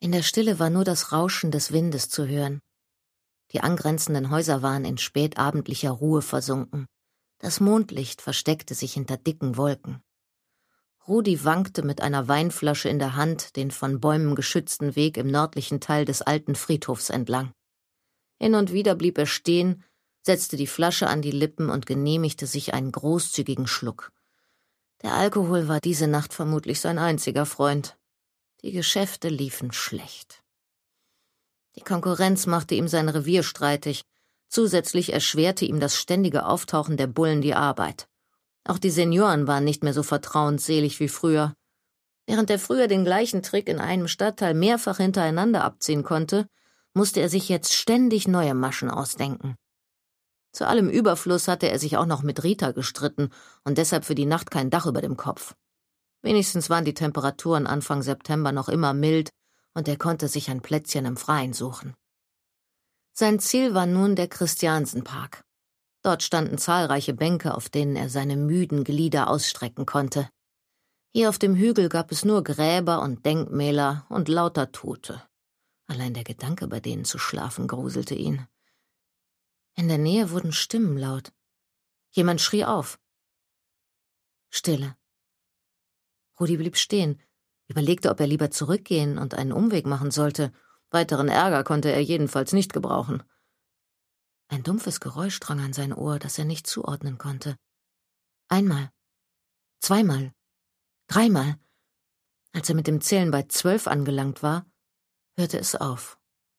In der Stille war nur das Rauschen des Windes zu hören. Die angrenzenden Häuser waren in spätabendlicher Ruhe versunken. Das Mondlicht versteckte sich hinter dicken Wolken. Rudi wankte mit einer Weinflasche in der Hand den von Bäumen geschützten Weg im nördlichen Teil des alten Friedhofs entlang. Hin und wieder blieb er stehen, setzte die Flasche an die Lippen und genehmigte sich einen großzügigen Schluck. Der Alkohol war diese Nacht vermutlich sein einziger Freund. Die Geschäfte liefen schlecht. Die Konkurrenz machte ihm sein Revier streitig. Zusätzlich erschwerte ihm das ständige Auftauchen der Bullen die Arbeit. Auch die Senioren waren nicht mehr so vertrauensselig wie früher. Während er früher den gleichen Trick in einem Stadtteil mehrfach hintereinander abziehen konnte, musste er sich jetzt ständig neue Maschen ausdenken. Zu allem Überfluss hatte er sich auch noch mit Rita gestritten und deshalb für die Nacht kein Dach über dem Kopf. Wenigstens waren die Temperaturen Anfang September noch immer mild und er konnte sich ein Plätzchen im Freien suchen. Sein Ziel war nun der Christiansenpark. Dort standen zahlreiche Bänke, auf denen er seine müden Glieder ausstrecken konnte. Hier auf dem Hügel gab es nur Gräber und Denkmäler und lauter Tote. Allein der Gedanke, bei denen zu schlafen, gruselte ihn. In der Nähe wurden Stimmen laut. Jemand schrie auf. Stille. Rudi blieb stehen, überlegte, ob er lieber zurückgehen und einen Umweg machen sollte. Weiteren Ärger konnte er jedenfalls nicht gebrauchen. Ein dumpfes Geräusch drang an sein Ohr, das er nicht zuordnen konnte. Einmal, zweimal, dreimal. Als er mit dem Zählen bei 12 angelangt war, hörte es auf.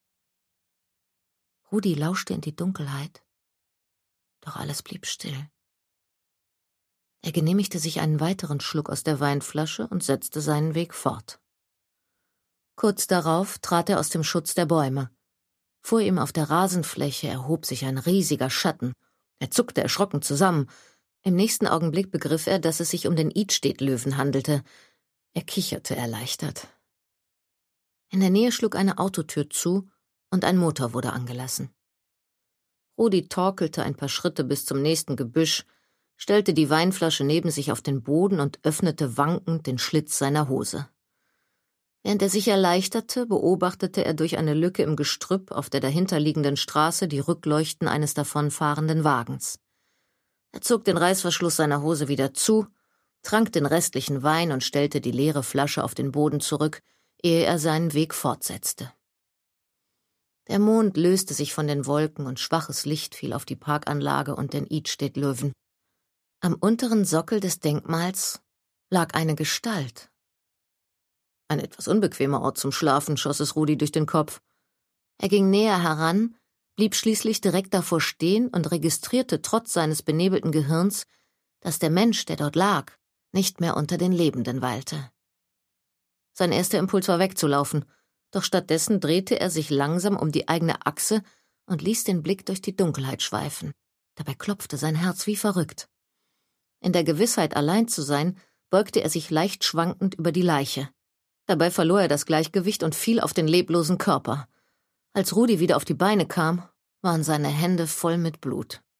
Rudi lauschte in die Dunkelheit, doch alles blieb still. Er genehmigte sich einen weiteren Schluck aus der Weinflasche und setzte seinen Weg fort. Kurz darauf trat er aus dem Schutz der Bäume. Vor ihm auf der Rasenfläche erhob sich ein riesiger Schatten. Er zuckte erschrocken zusammen. Im nächsten Augenblick begriff er, dass es sich um den Idstedt-Löwen handelte. Er kicherte erleichtert. In der Nähe schlug eine Autotür zu und ein Motor wurde angelassen. Rudi torkelte ein paar Schritte bis zum nächsten Gebüsch, stellte die Weinflasche neben sich auf den Boden und öffnete wankend den Schlitz seiner Hose. Während er sich erleichterte, beobachtete er durch eine Lücke im Gestrüpp auf der dahinterliegenden Straße die Rückleuchten eines davonfahrenden Wagens. Er zog den Reißverschluss seiner Hose wieder zu, trank den restlichen Wein und stellte die leere Flasche auf den Boden zurück, ehe er seinen Weg fortsetzte. Der Mond löste sich von den Wolken und schwaches Licht fiel auf die Parkanlage und den Idstedt-Löwen. Am unteren Sockel des Denkmals lag eine Gestalt. Ein etwas unbequemer Ort zum Schlafen, schoss es Rudi durch den Kopf. Er ging näher heran, blieb schließlich direkt davor stehen und registrierte trotz seines benebelten Gehirns, dass der Mensch, der dort lag, nicht mehr unter den Lebenden weilte. Sein erster Impuls war wegzulaufen, doch stattdessen drehte er sich langsam um die eigene Achse und ließ den Blick durch die Dunkelheit schweifen. Dabei klopfte sein Herz wie verrückt. In der Gewissheit, allein zu sein, beugte er sich leicht schwankend über die Leiche. Dabei verlor er das Gleichgewicht und fiel auf den leblosen Körper. Als Rudi wieder auf die Beine kam, waren seine Hände voll mit Blut.